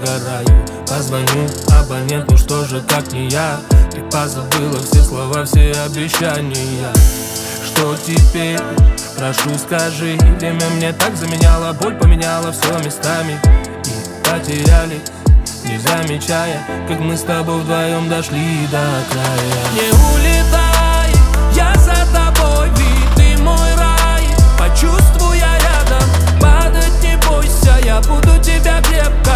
догораю. Позвоню абоненту, что же как не я? Ты позабыла все слова, все обещания. Что теперь? Прошу, скажи. Время мне так заменяло, боль поменяла все местами. И потерялись, не замечая, как мы с тобой вдвоем дошли до края. Не улетай, я за тобой, ведь ты мой рай. Почувствуй, я рядом, падать не бойся, я буду тебя крепко